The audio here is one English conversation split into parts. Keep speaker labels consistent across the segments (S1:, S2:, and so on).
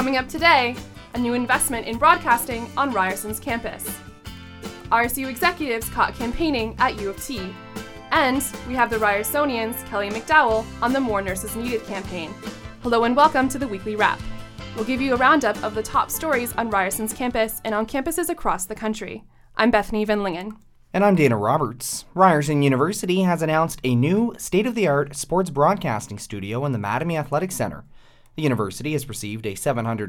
S1: Coming up today, a new investment in broadcasting on Ryerson's campus. RSU executives caught campaigning at U of T. And we have the Ryersonians, Kelly McDowell, on the More Nurses Needed campaign. Hello and welcome to the Weekly Wrap. We'll give you a roundup of the top stories on Ryerson's campus and on campuses across the country. I'm Bethany Van Lingen.
S2: And I'm Dana Roberts. Ryerson University has announced a new state-of-the-art sports broadcasting studio in the Mattamy Athletic Center. The university has received a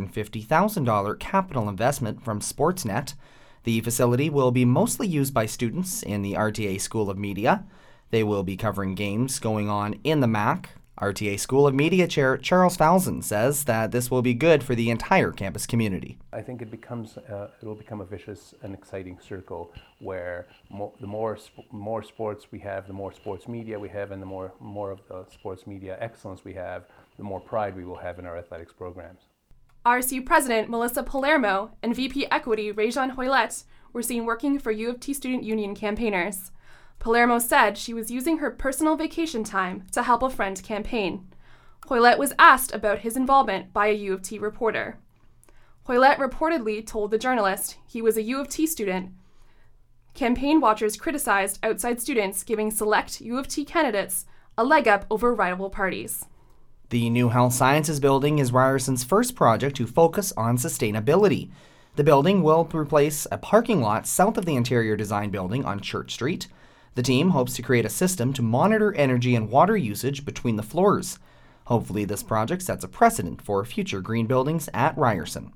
S2: $750,000 capital investment from Sportsnet. The facility will be mostly used by students in the RTA School of Media. They will be covering games going on in the MAC. RTA School of Media Chair Charles Falzon says that this will be good for the entire campus community.
S3: I think it will become a vicious and exciting circle where the more sports we have, the more sports media we have, and the more of the sports media excellence we have, the more pride we will have in our athletics programs.
S1: RSU President Melissa Palermo and VP Equity Rajan Hoylett were seen working for U of T Student Union campaigners. Palermo said she was using her personal vacation time to help a friend campaign. Hoylett was asked about his involvement by a U of T reporter. Hoylett reportedly told the journalist he was a U of T student. Campaign watchers criticized outside students giving select U of T candidates a leg up over rival parties.
S2: The new Health Sciences building is Ryerson's first project to focus on sustainability. The building will replace a parking lot south of the interior design building on Church Street. The team hopes to create a system to monitor energy and water usage between the floors. Hopefully, this project sets a precedent for future green buildings at Ryerson.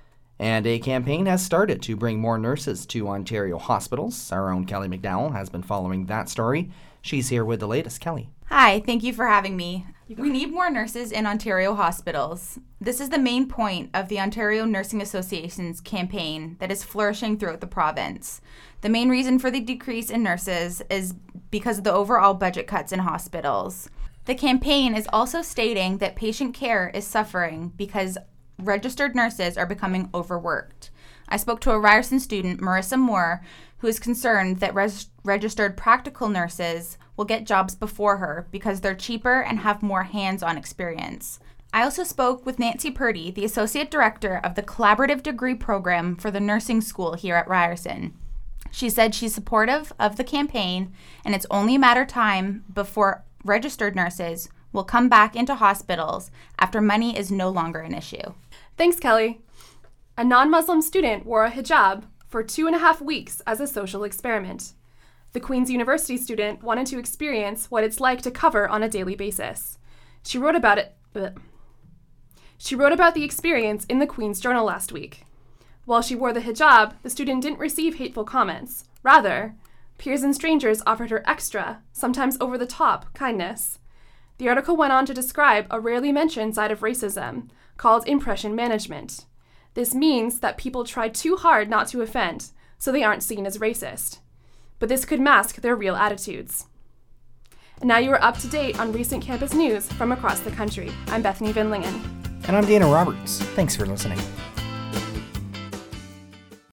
S2: And a campaign has started to bring more nurses to Ontario hospitals. Our own Kelly McDowell has been following that story. She's here with the latest. Kelly.
S4: Hi, thank you for having me. We need more nurses in Ontario hospitals. This is the main point of the Ontario Nursing Association's campaign that is flourishing throughout the province. The main reason for the decrease in nurses is because of the overall budget cuts in hospitals. The campaign is also stating that patient care is suffering because registered nurses are becoming overworked. I spoke to a Ryerson student, Marissa Moore, who is concerned that registered practical nurses will get jobs before her because they're cheaper and have more hands-on experience. I also spoke with Nancy Purdy, the Associate Director of the Collaborative Degree Program for the Nursing School here at Ryerson. She said she's supportive of the campaign, and it's only a matter of time before registered nurses will come back into hospitals after money is no longer an issue.
S1: Thanks, Kelly. A non-Muslim student wore a hijab for 2.5 weeks as a social experiment. The Queen's University student wanted to experience what it's like to cover on a daily basis. She wrote about the experience in the Queen's Journal last week. While she wore the hijab, the student didn't receive hateful comments. Rather, peers and strangers offered her extra, sometimes over-the-top, kindness. The article went on to describe a rarely mentioned side of racism, called impression management. This means that people try too hard not to offend, so they aren't seen as racist. But this could mask their real attitudes. And now you are up to date on recent campus news from across the country. I'm Bethany Van Lingen.
S2: And I'm Dana Roberts. Thanks for listening.